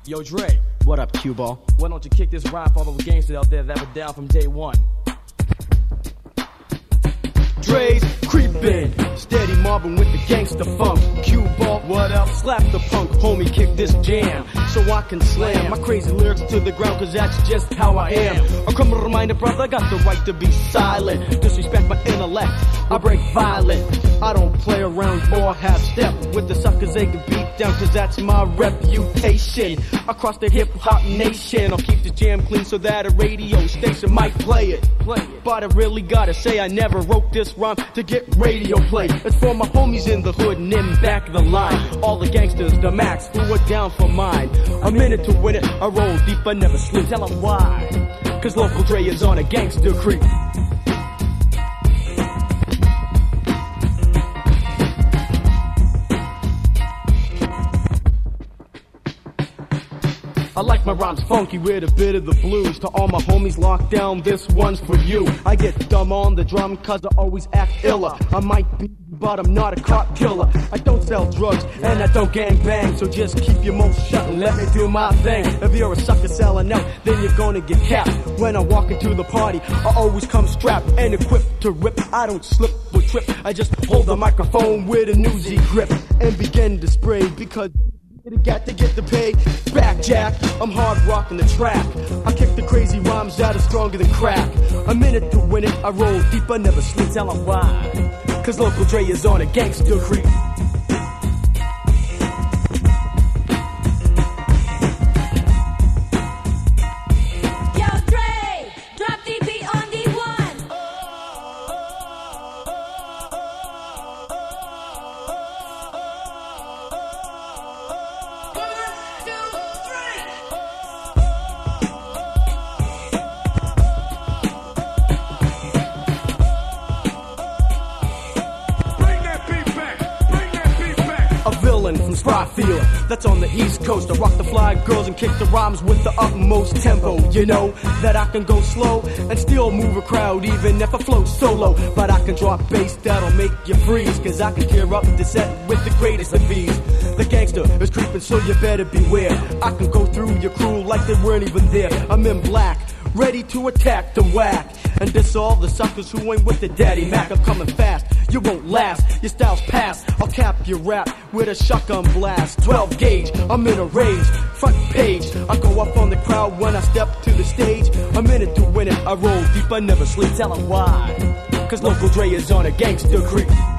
Yo, Dre. What up, cue ball? Why don't you kick this rhyme for all those gangsters out there that were down from day one? Dre's creepin', steady mobbing with the gangster funk. Cue ball, what up? Slap the punk, homie, kick this jam, so I can slam my crazy lyrics to the ground, cause that's just how I am. A criminal reminder, brother, I got the right to be silent. Disrespect my intellect, I break violent. I don't play around or half step with the suckers they can beat down, cause that's my reputation across the hip hop nation. I'll keep the jam clean so that a radio station might play it. But I really gotta say I never wrote this rhyme to get radio play. It's for my homies in the hood and in back of the line. All the gangsters, the max, who are down for mine. I'm in it to win it, I roll deep, I never sleep. Tell 'em why, cause Local Dre is on a gangster creep. I like my rhymes funky with a bit of the blues. To all my homies locked down, this one's for you. I get dumb on the drum cause I always act iller. I might be, but I'm not a cop killer. I don't sell drugs and I don't gang bang, so just keep your mouth shut and let me do my thing. If you're a sucker selling out, then you're gonna get capped. When I walk into the party, I always come strapped and equipped to rip. I don't slip or trip, I just hold the microphone with a newsy grip and begin to spray, because got to get the pay back, Jack. I'm hard rocking the track. I kick the crazy rhymes that are stronger than crack. I'm in it to win it, I roll deep, I never sleep. Tell 'em why, cause Local Dre is on a gangster creep. From Spryfield, that's on the East Coast. I rock the fly girls and kick the rhymes with the utmost tempo. You know that I can go slow and still move a crowd even if I flow solo. But I can drop bass that'll make you freeze, cause I can tear up the set with the greatest of ease. The gangster is creeping, so you better beware. I can go through your crew like they weren't even there. I'm in black, ready to attack the whack, and diss all the suckers who ain't with the Daddy Mac. I'm coming fast, you won't last, your style's past. I'll cap your rap with a shotgun blast. 12 gauge, I'm in a rage, front page. I go up on the crowd when I step to the stage. I'm in it to win it, I roll deep, I never sleep. Tell 'em why, cause Local Dre is on a gangster creep.